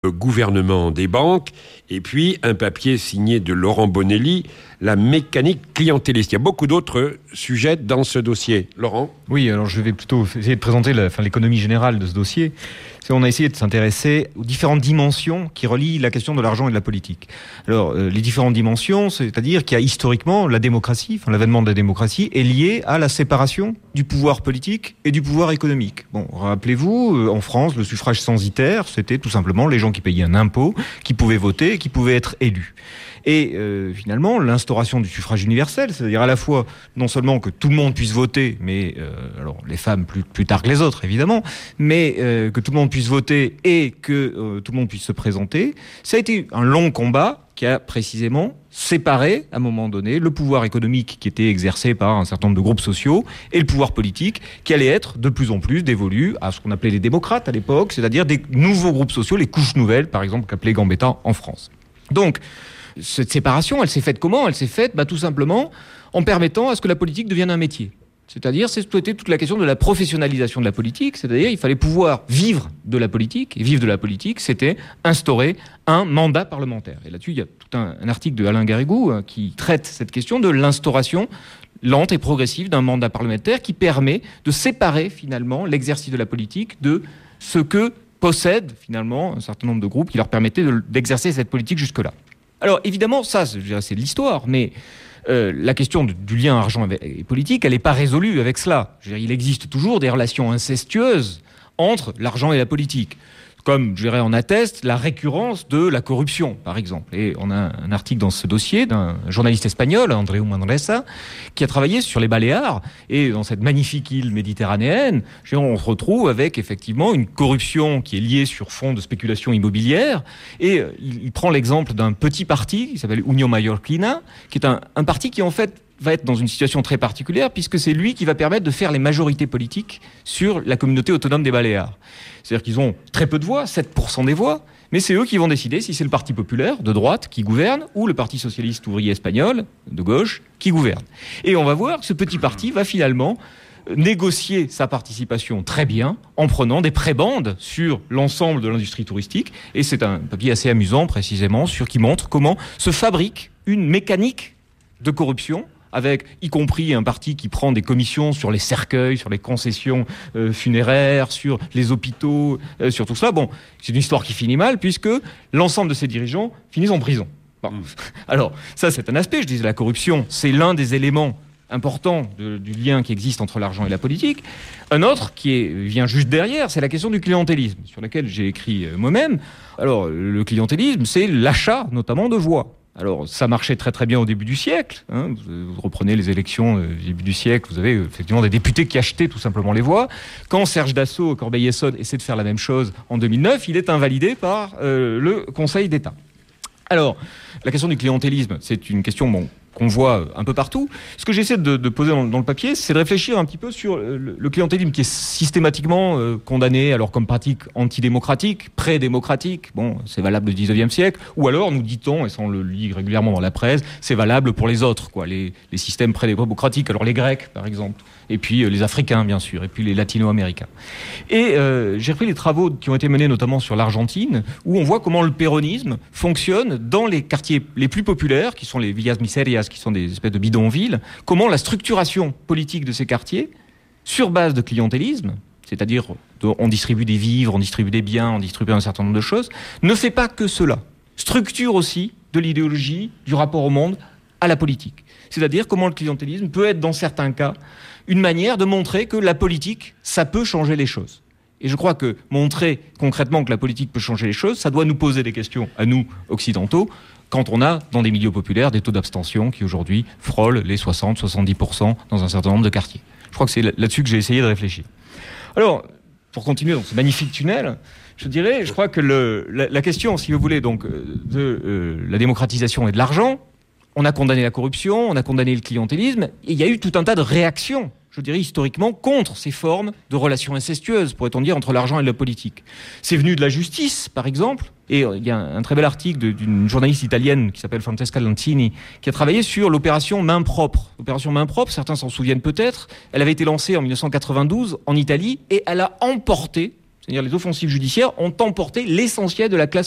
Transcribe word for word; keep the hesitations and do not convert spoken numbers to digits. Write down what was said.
gouvernement des banques, et puis un papier signé de Laurent Bonelli, la mécanique clientéliste. Il y a beaucoup d'autres sujets dans ce dossier. Laurent ? Oui, alors je vais plutôt essayer de présenter la, enfin, l'économie générale de ce dossier. C'est on a essayé de s'intéresser aux différentes dimensions qui relient la question de l'argent et de la politique. Alors, euh, les différentes dimensions, c'est-à-dire qu'il y a historiquement la démocratie, enfin l'avènement de la démocratie est lié à la séparation du pouvoir politique et du pouvoir économique. Bon, rappelez-vous, euh, en France, le suffrage censitaire, c'était tout simplement les gens qui payaient un impôt, qui pouvaient voter et qui pouvaient être élus. Et euh, finalement, l'instauration du suffrage universel, c'est-à-dire à la fois non seulement que tout le monde puisse voter, mais euh, alors les femmes plus, plus tard que les autres évidemment, mais euh, que tout le monde puisse voter et que euh, tout le monde puisse se présenter, ça a été un long combat qui a précisément séparé, à un moment donné, le pouvoir économique qui était exercé par un certain nombre de groupes sociaux et le pouvoir politique qui allait être de plus en plus dévolu à ce qu'on appelait les démocrates à l'époque, c'est-à-dire des nouveaux groupes sociaux, les couches nouvelles, par exemple, qu'appelait Gambetta en France. Donc, cette séparation, elle s'est faite comment ? Elle s'est faite bah, tout simplement en permettant à ce que la politique devienne un métier. C'est-à-dire, c'est toute la question de la professionnalisation de la politique, c'est-à-dire il fallait pouvoir vivre de la politique, et vivre de la politique, c'était instaurer un mandat parlementaire. Et là-dessus, il y a tout un, un article de Alain Garrigou hein, qui traite cette question de l'instauration lente et progressive d'un mandat parlementaire qui permet de séparer finalement l'exercice de la politique de ce que possèdent finalement un certain nombre de groupes qui leur permettaient de, d'exercer cette politique jusque-là. Alors évidemment, ça, je dirais, c'est de l'histoire, mais euh, la question de, du lien argent et politique, elle n'est pas résolue avec cela. Je veux dire, il existe toujours des relations incestueuses entre l'argent et la politique. Comme, je dirais, en atteste la récurrence de la corruption, par exemple. Et on a un article dans ce dossier d'un journaliste espagnol, Andreu Manresa, qui a travaillé sur les Baléares. Et dans cette magnifique île méditerranéenne, je dirais, on se retrouve avec, effectivement, une corruption qui est liée sur fond de spéculation immobilière. Et il, il prend l'exemple d'un petit parti, qui s'appelle Unión Mallorquina, qui est un, un parti qui, en fait, va être dans une situation très particulière puisque c'est lui qui va permettre de faire les majorités politiques sur la communauté autonome des Baléares. C'est-à-dire qu'ils ont très peu de voix, sept pour cent des voix, mais c'est eux qui vont décider si c'est le Parti populaire de droite qui gouverne ou le Parti socialiste ouvrier espagnol de gauche qui gouverne. Et on va voir que ce petit parti va finalement négocier sa participation très bien en prenant des prébendes sur l'ensemble de l'industrie touristique. Et c'est un papier assez amusant précisément sur qui montre comment se fabrique une mécanique de corruption avec y compris un parti qui prend des commissions sur les cercueils, sur les concessions euh, funéraires, sur les hôpitaux, euh, sur tout cela. Bon, c'est une histoire qui finit mal, puisque l'ensemble de ces dirigeants finissent en prison. Bon. Mmh. Alors, ça, c'est un aspect, je disais, la corruption, c'est l'un des éléments importants de, du lien qui existe entre l'argent et la politique. Un autre, qui est, vient juste derrière, c'est la question du clientélisme, sur laquelle j'ai écrit euh, moi-même. Alors, le clientélisme, c'est l'achat, notamment, de voix. Alors, ça marchait très très bien au début du siècle. Hein. Vous, vous reprenez les élections du euh, début du siècle, vous avez euh, effectivement des députés qui achetaient tout simplement les voix. Quand Serge Dassault, Corbeil-Essonnes essaie de faire la même chose en deux mille neuf, il est invalidé par euh, le Conseil d'État. Alors, la question du clientélisme, c'est une question bon, qu'on voit un peu partout. Ce que j'essaie de, de poser dans, dans le papier, c'est de réfléchir un petit peu sur le, le clientélisme qui est systématiquement euh, condamné alors comme pratique antidémocratique, pré-démocratique. Bon, c'est valable du dix-neuvième siècle. Ou alors, nous dit-on, et ça on le lit régulièrement dans la presse, c'est valable pour les autres, quoi, les, les systèmes pré-démocratiques. Alors les Grecs, par exemple, et puis euh, les Africains, bien sûr, et puis les Latino-Américains. Et euh, j'ai repris les travaux qui ont été menés notamment sur l'Argentine, où on voit comment le péronisme fonctionne dans les quartiers les plus populaires, qui sont les villas miserias, qui sont des espèces de bidonvilles, comment la structuration politique de ces quartiers, sur base de clientélisme, c'est-à-dire de, on distribue des vivres, on distribue des biens, on distribue un certain nombre de choses, ne fait pas que cela. Structure aussi de l'idéologie, du rapport au monde, à la politique. C'est-à-dire comment le clientélisme peut être, dans certains cas, une manière de montrer que la politique, ça peut changer les choses. Et je crois que montrer concrètement que la politique peut changer les choses, ça doit nous poser des questions, à nous, occidentaux, quand on a, dans des milieux populaires, des taux d'abstention qui, aujourd'hui, frôlent les soixante à soixante-dix pour cent dans un certain nombre de quartiers. Je crois que c'est là-dessus que j'ai essayé de réfléchir. Alors, pour continuer dans ce magnifique tunnel, je dirais, je crois que le, la, la question, si vous voulez, donc, de euh, la démocratisation et de l'argent, on a condamné la corruption, on a condamné le clientélisme, et il y a eu tout un tas de réactions, je dirais historiquement, contre ces formes de relations incestueuses, pourrait-on dire, entre l'argent et la politique. C'est venu de la justice, par exemple, et il y a un très bel article de, d'une journaliste italienne qui s'appelle Francesca Lancini, qui a travaillé sur l'opération Main Propre. L'opération Main Propre, certains s'en souviennent peut-être, elle avait été lancée en dix-neuf cent quatre-vingt-douze en Italie, et elle a emporté, c'est-à-dire les offensives judiciaires ont emporté l'essentiel de la classe